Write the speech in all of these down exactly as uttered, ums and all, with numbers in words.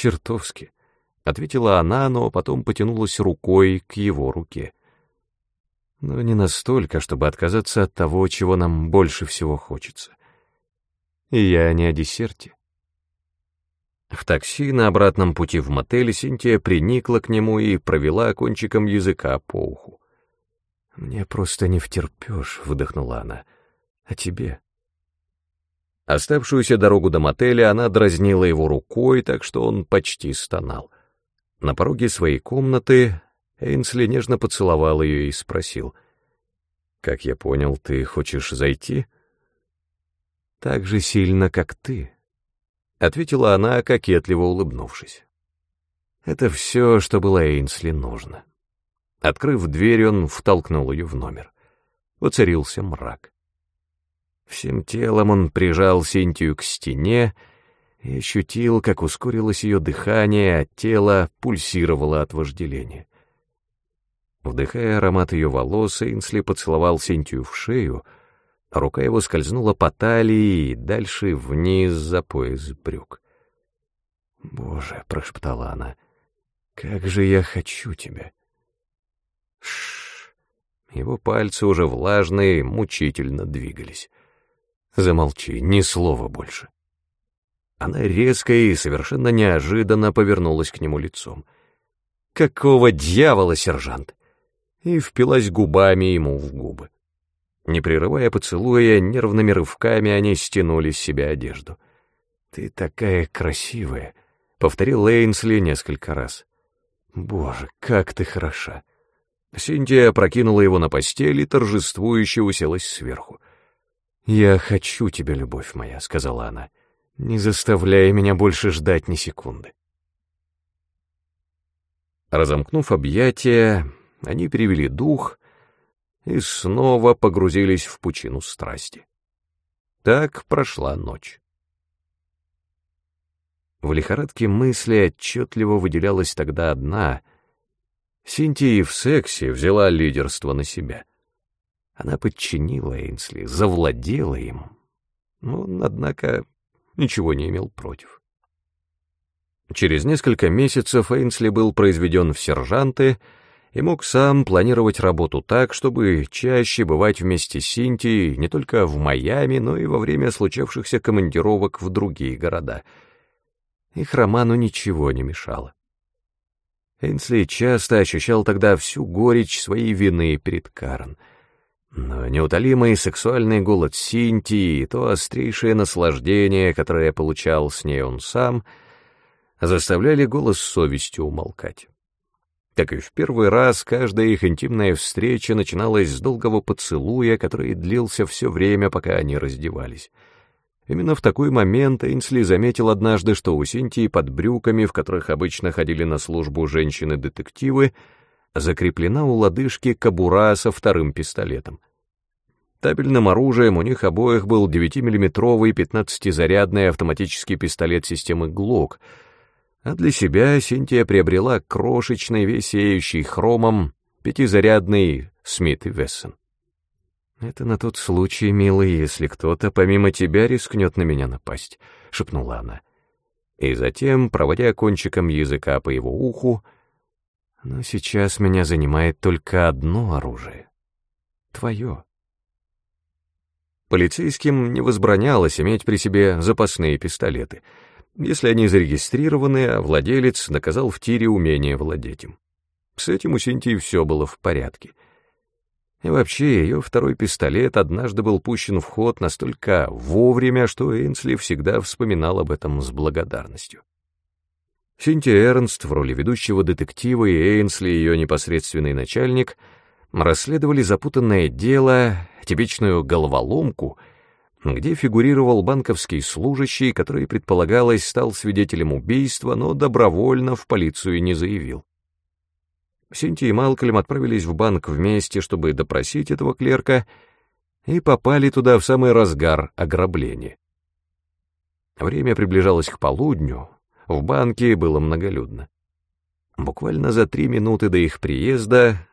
«Чертовски», — ответила она, но потом потянулась рукой к его руке. «Но не настолько, чтобы отказаться от того, чего нам больше всего хочется. И я не о десерте». В такси на обратном пути в мотель Синтия приникла к нему и провела кончиком языка по уху. «Мне просто не втерпешь», — выдохнула она. «А тебе?» Оставшуюся дорогу до мотеля она дразнила его рукой, так что он почти стонал. На пороге своей комнаты Эйнсли нежно поцеловал ее и спросил: «Как я понял, ты хочешь зайти?» «Так же сильно, как ты», — ответила она, кокетливо улыбнувшись. Это все, что было Эйнсли нужно. Открыв дверь, он втолкнул ее в номер. Воцарился мрак. Всем телом он прижал Синтию к стене и ощутил, как ускорилось ее дыхание, а тело пульсировало от вожделения. Вдыхая аромат ее волос, Эйнсли поцеловал Синтию в шею, а рука его скользнула по талии и дальше вниз за пояс брюк. «Боже», — прошептала она, — «как же я хочу тебя!» Шш. Его пальцы уже влажные, мучительно двигались. «Замолчи, ни слова больше». Она резко и совершенно неожиданно повернулась к нему лицом. «Какого дьявола, сержант?» И впилась губами ему в губы. Не прерывая поцелуя, нервными рывками они стянули с себя одежду. «Ты такая красивая», — повторил Эйнсли несколько раз. «Боже, как ты хороша!» Синтия опрокинула его на постель и торжествующе уселась сверху. «Я хочу тебя, любовь моя», — сказала она. «Не заставляй меня больше ждать ни секунды». Разомкнув объятия, они перевели дух и снова погрузились в пучину страсти. Так прошла ночь. В лихорадке мысли отчетливо выделялась тогда одна. Синтия в сексе взяла лидерство на себя. Она подчинила Эйнсли, завладела им. Но он, однако, ничего не имел против. Через несколько месяцев Эйнсли был произведен в сержанты и мог сам планировать работу так, чтобы чаще бывать вместе с Синтией не только в Майами, но и во время случавшихся командировок в другие города. Их роману ничего не мешало. Эйнсли часто ощущал тогда всю горечь своей вины перед Карен. Но неутолимый сексуальный голод Синтии и то острейшее наслаждение, которое получал с ней он сам, заставляли голос совести умолкать. Как и в первый раз, каждая их интимная встреча начиналась с долгого поцелуя, который длился все время, пока они раздевались. Именно в такой момент Эйнсли заметил однажды, что у Синтии под брюками, в которых обычно ходили на службу женщины-детективы, закреплена у лодыжки кобура со вторым пистолетом. Табельным оружием у них обоих был девятимиллиметровый пятнадцатизарядный автоматический пистолет системы Глок, а для себя Синтия приобрела крошечный, висеющий хромом, пятизарядный Смит и Вессон. «Это на тот случай, милый, если кто-то помимо тебя рискнет на меня напасть», — шепнула она. И затем, проводя кончиком языка по его уху: «Но сейчас меня занимает только одно оружие — твое». Полицейским не возбранялось иметь при себе запасные пистолеты, если они зарегистрированы, а владелец доказал в тире умение владеть им. С этим у Синтии все было в порядке. И вообще, ее второй пистолет однажды был пущен в ход настолько вовремя, что Эйнсли всегда вспоминал об этом с благодарностью. Синтия Эрнст в роли ведущего детектива и Эйнсли, ее непосредственный начальник, расследовали запутанное дело, типичную головоломку, где фигурировал банковский служащий, который, предполагалось, стал свидетелем убийства, но добровольно в полицию не заявил. Синтия и Малкольм отправились в банк вместе, чтобы допросить этого клерка, и попали туда в самый разгар ограбления. Время приближалось к полудню, в банке было многолюдно. Буквально за три минуты до их приезда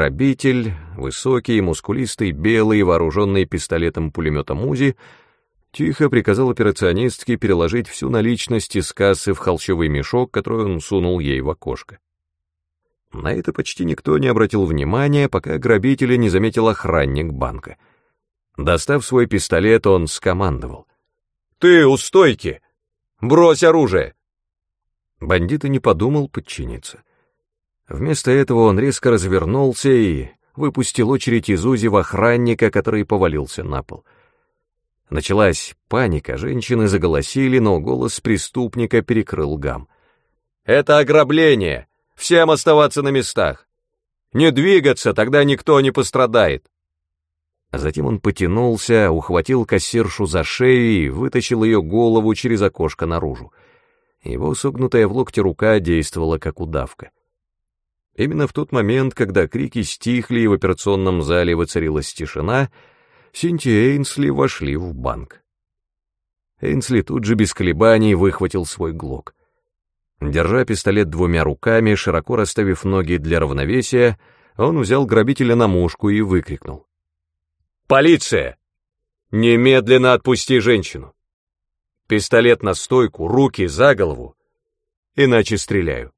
грабитель, высокий, мускулистый, белый, вооруженный пистолетом-пулеметом УЗИ, Тихо приказал операционистке переложить всю наличность из кассы в холщовый мешок, который он сунул ей в окошко. На это почти никто не обратил внимания, пока грабителя не заметил охранник банка. Достав свой пистолет, он скомандовал: «Ты у стойки! Брось оружие!» Бандит и не подумал подчиниться. Вместо этого он резко развернулся и выпустил очередь из УЗИ в охранника, который повалился на пол. Началась паника, женщины заголосили, но голос преступника перекрыл гам. «Это ограбление! Всем оставаться на местах! Не двигаться, тогда никто не пострадает!» Затем он потянулся, ухватил кассиршу за шею и вытащил ее голову через окошко наружу. Его согнутая в локте рука действовала как удавка. Именно в тот момент, когда крики стихли и в операционном зале воцарилась тишина, Синти и Эйнсли вошли в банк. Эйнсли тут же без колебаний выхватил свой глок. Держа пистолет двумя руками, широко расставив ноги для равновесия, он взял грабителя на мушку и выкрикнул: «Полиция! Немедленно отпусти женщину! Пистолет на стойку, руки за голову, иначе стреляю!»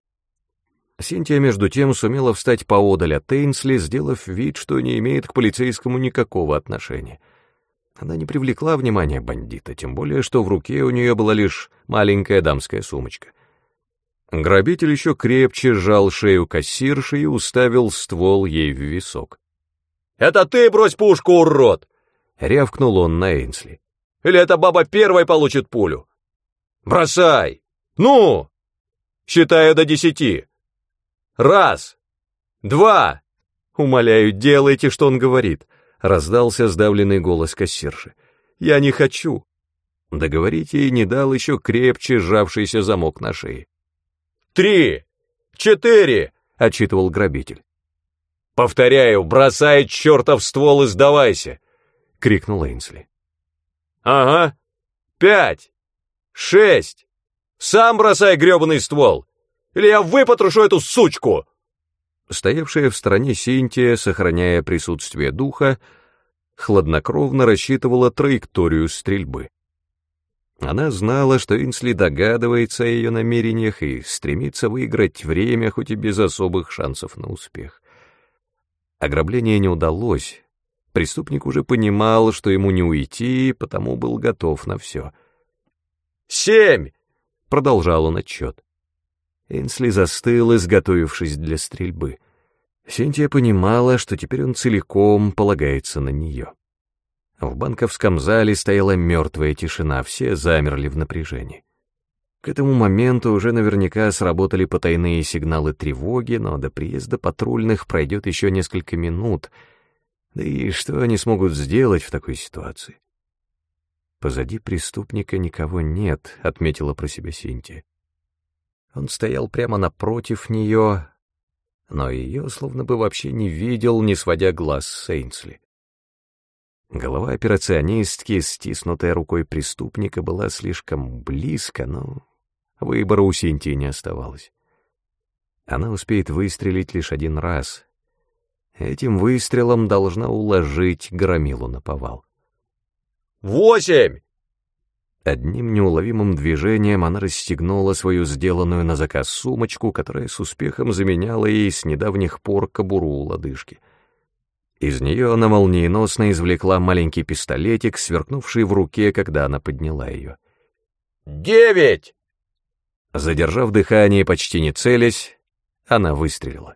Синтия, между тем, сумела встать поодаль от Эйнсли, сделав вид, что не имеет к полицейскому никакого отношения. Она не привлекла внимания бандита, тем более, что в руке у нее была лишь маленькая дамская сумочка. Грабитель еще крепче сжал шею кассирши и уставил ствол ей в висок. «Это ты брось пушку, урод!» — рявкнул он на Эйнсли. «Или эта баба первой получит пулю? Бросай! Ну! Считаю до десяти! Раз! Два!» «Умоляю, делайте, что он говорит!» — раздался сдавленный голос кассирши. «Я не хочу!» Договорить ей не дал еще крепче сжавшийся замок на шее. «Три! Четыре!» — отчитывал грабитель. «Повторяю, бросай чертов ствол и сдавайся!» — крикнул Эйнсли. «Ага! Пять! Шесть! Сам бросай гребаный ствол! Или я выпотрошу эту сучку!» Стоявшая в стороне Синтия, сохраняя присутствие духа, хладнокровно рассчитывала траекторию стрельбы. Она знала, что Эйнсли догадывается о ее намерениях и стремится выиграть время, хоть и без особых шансов на успех. Ограбление не удалось. Преступник уже понимал, что ему не уйти, потому был готов на все. «Семь!» — продолжал он отчет. Эйнсли застыл, изготовившись для стрельбы. Синтия понимала, что теперь он целиком полагается на нее. В банковском зале стояла мертвая тишина, все замерли в напряжении. К этому моменту уже наверняка сработали потайные сигналы тревоги, но до приезда патрульных пройдет еще несколько минут. Да и что они смогут сделать в такой ситуации? «Позади преступника никого нет», — отметила про себя Синтия. Он стоял прямо напротив нее, но ее словно бы вообще не видел, не сводя глаз с Эйнсли. Голова операционистки, стиснутая рукой преступника, была слишком близко, но выбора у Синтии не оставалось. Она успеет выстрелить лишь один раз. Этим выстрелом должна уложить громилу наповал. «Восемь!» Одним неуловимым движением она расстегнула свою сделанную на заказ сумочку, которая с успехом заменяла ей с недавних пор кобуру у лодыжки. Из нее она молниеносно извлекла маленький пистолетик, сверкнувший в руке, когда она подняла ее. «Девять!» Задержав дыхание, почти не целясь, она выстрелила.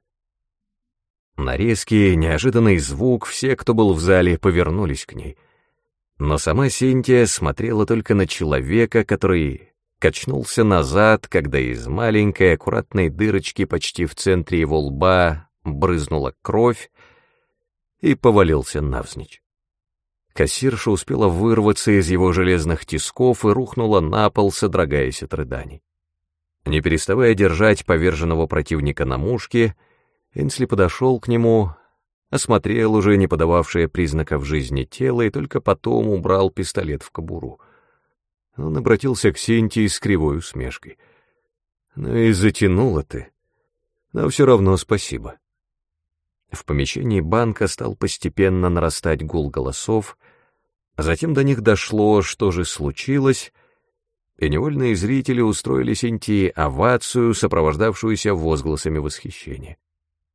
На резкий, неожиданный звук все, кто был в зале, повернулись к ней. Но сама Синтия смотрела только на человека, который качнулся назад, когда из маленькой аккуратной дырочки почти в центре его лба брызнула кровь, и повалился навзничь. Кассирша успела вырваться из его железных тисков и рухнула на пол, содрогаясь от рыданий. Не переставая держать поверженного противника на мушке, Эйнсли подошел к нему, осмотрел уже не подававшее признаков жизни тело и только потом убрал пистолет в кобуру. Он обратился к Синтии с кривой усмешкой. «Ну и затянула ты, но все равно спасибо». В помещении банка стал постепенно нарастать гул голосов, Затем до них дошло, что же случилось, и невольные зрители устроили Синтии овацию, сопровождавшуюся возгласами восхищения.